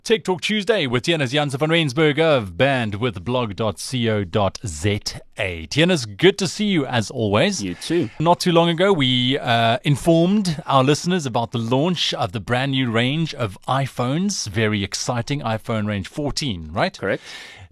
Tech Talk Tuesday with Tienus Janse van Rensburg of bandwidthblog.co.za. Tienus, good to see you as always. You too. Not too long ago, we informed our listeners about the launch of the brand new range of iPhones. Very exciting iPhone range 14, right? Correct.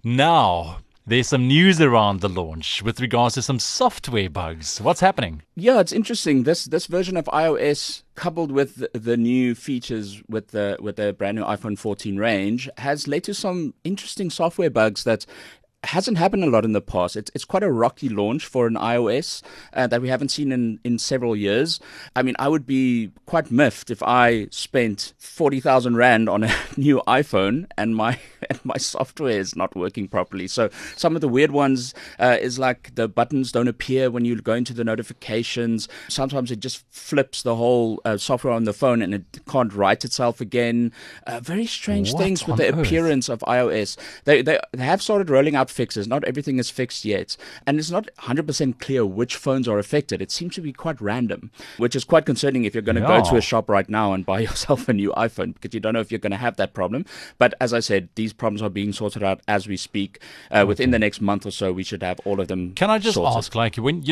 Now, there's some news around the launch with regards to some software bugs. What's happening? Yeah, it's interesting. This version of iOS, coupled with the new features with the brand new iPhone 14 range, has led to some interesting software bugs that hasn't happened a lot in the past. It's quite a rocky launch for an iOS that we haven't seen in several years. I mean, I would be quite miffed if I spent 40,000 Rand on a new iPhone and my software is not working properly. So some of the weird ones is like the buttons don't appear when you go into the notifications. Sometimes it just flips the whole software on the phone and it can't write itself again. Very strange things with the appearance of iOS. They have started rolling out fixes. Not everything is fixed yet. And it's not 100% clear which phones are affected. It seems to be quite random, which is quite concerning if you're going to go to a shop right now and buy yourself a new iPhone, because you don't know if you're going to have that problem. But as I said, these problems are being sorted out as we speak. Within the next month or so, we should have all of them. Can I just ask, like, when,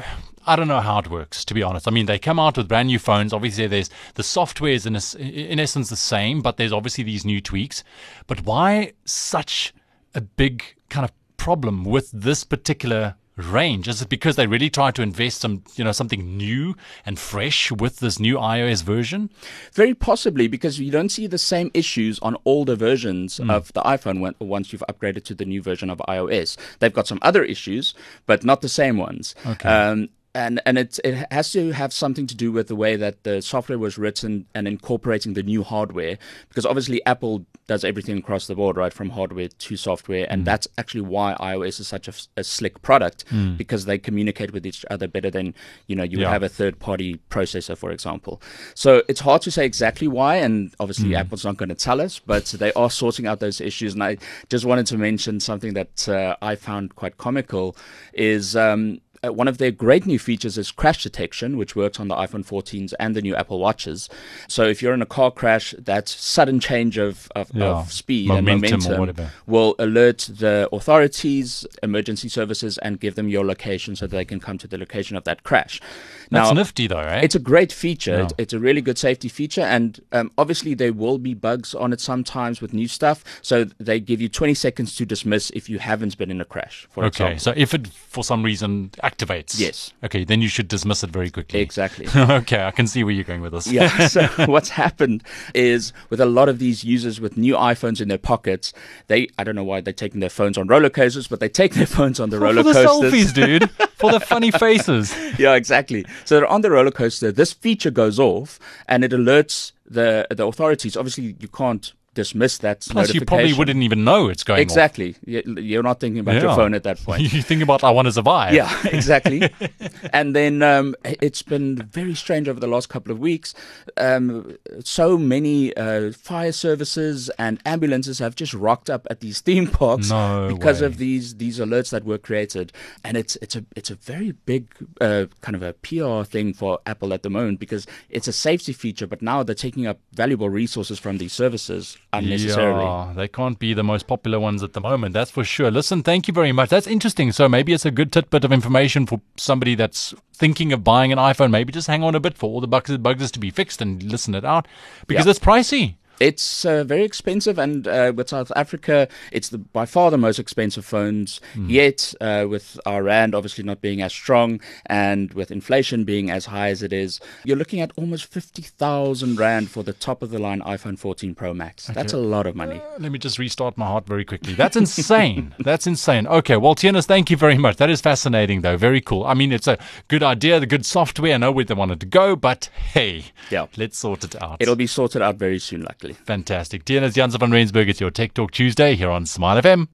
I don't know how it works, to be honest. I mean, they come out with brand new phones. Obviously, there's the software is in essence the same, but there's obviously these new tweaks. But why such a big kind of problem with this particular range? Is it because they really try to invest something new and fresh with this new iOS version? Very possibly, because you don't see the same issues on older versions of the iPhone once you've upgraded to the new version of iOS. They've got some other issues, but not the same ones. Okay. And it has to have something to do with the way that the software was written and incorporating the new hardware, because obviously Apple does everything across the board, right, from hardware to software, and that's actually why iOS is such a slick product, because they communicate with each other better than you would have a third-party processor, for example. So it's hard to say exactly why, and obviously Apple's not going to tell us, but they are sorting out those issues. And I just wanted to mention something that I found quite comical is one of their great new features is crash detection, which works on the iPhone 14s and the new Apple Watches. So if you're in a car crash, that sudden change of speed and momentum will alert the authorities, emergency services, and give them your location so that they can come to the location of that crash. That's nifty though, right? It's a great feature. It's a really good safety feature, and obviously there will be bugs on it sometimes with new stuff. So they give you 20 seconds to dismiss if you haven't been in a crash, for example. So if it, for some reason, activates. Yes. Okay, then you should dismiss it very quickly. Exactly. Okay, I can see where you're going with this. Yeah. So what's happened is with a lot of these users with new iPhones in their pockets, I don't know why they're taking their phones on roller coasters, but they take their phones on the roller coasters. For the selfies, dude. For the funny faces. Yeah, exactly. So they're on the roller coaster. This feature goes off and it alerts the authorities. Obviously, you can't dismiss that Plus, notification. you probably wouldn't even know it's going Exactly. You're not thinking about your phone at that point. You're thinking about, I want to survive. Yeah, exactly. And then it's been very strange over the last couple of weeks. So many fire services and ambulances have just rocked up at these theme parks because of these alerts that were created. And it's a very big kind of a PR thing for Apple at the moment, because it's a safety feature, but now they're taking up valuable resources from these services unnecessarily. Yeah, they can't be the most popular ones at the moment, that's for sure. Listen, thank you very much. That's interesting. So maybe it's a good tidbit of information for somebody that's thinking of buying an iPhone. Maybe just hang on a bit for all the bugs to be fixed and listen it out, because it's pricey. It's very expensive, and with South Africa, it's by far the most expensive phones yet, with our Rand obviously not being as strong, and with inflation being as high as it is. You're looking at almost 50,000 Rand for the top-of-the-line iPhone 14 Pro Max. Okay. That's a lot of money. Let me just restart my heart very quickly. That's insane. That's insane. Okay, well, Tienus, thank you very much. That is fascinating, though. Very cool. I mean, it's a good idea, the good software. I know where they wanted to go, but hey, let's sort it out. It'll be sorted out very soon, luckily. Fantastic. Tienus Janse van Rensburg, it's your Tech Talk Tuesday here on Smile FM.